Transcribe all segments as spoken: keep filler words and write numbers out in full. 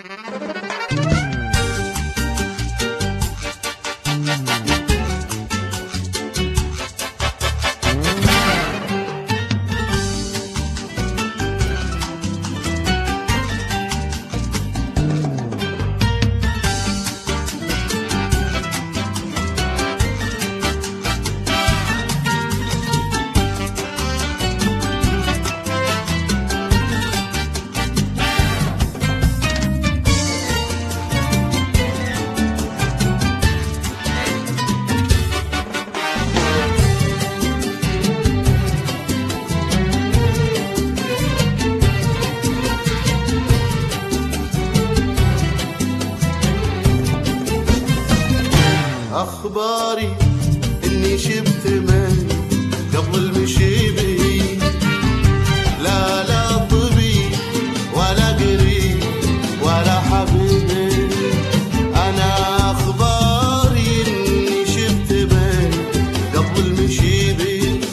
أخباري إني شبت من قبل المشي بي، لا لا طبي ولا قريب ولا حبيبي. أنا أخباري إني شبت من قبل المشي بي،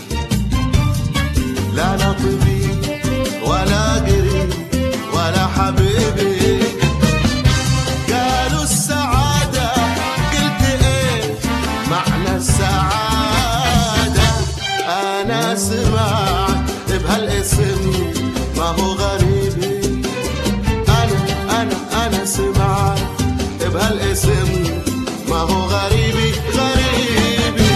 لا لا طبي ولا قريب ولا حبيبي. قالوا السعادة السعادة، أنا سمعت بهالاسم ما هو غريبي. أنا أنا أنا سمعت بهالاسم ما هو غريبي غريبي.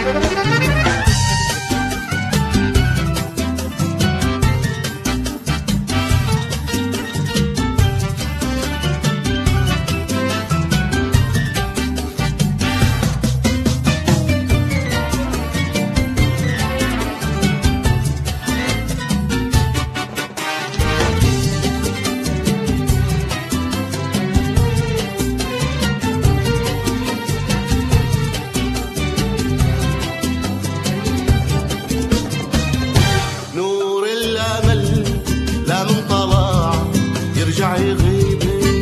يرجع يغيبي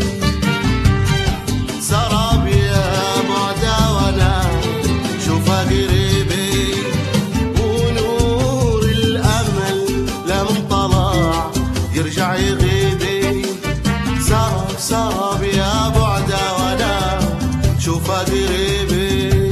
سراب يا بعده وانا شوفه قريبي، ونور الامل لمن طلع يرجع يغيبي. سراب سراب يا بعده وانا شوفه قريبي.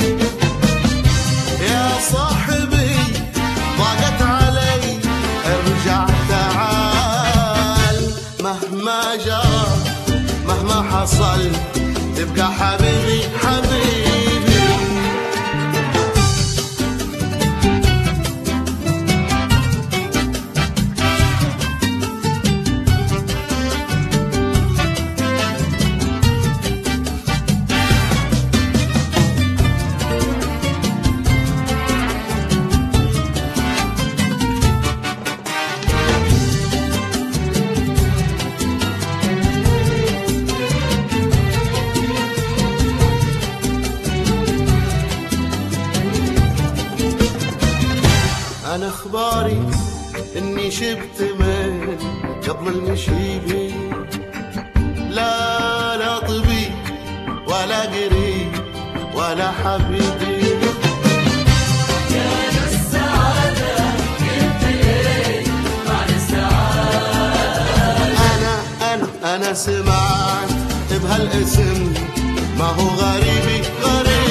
يا صاحبي ضاقت علي ارجع تعال، مهما جرى مهما حصل تبقى حبيبي حبيبي. أنا أخباري إني شبت من قبل المشي بي، لا لا طبي ولا قريب ولا حبيبي. يا السعادة قلت إيه بعد السعادة. أنا أنا أنا سمعت بهالاسم ما هو غريبي غريبي.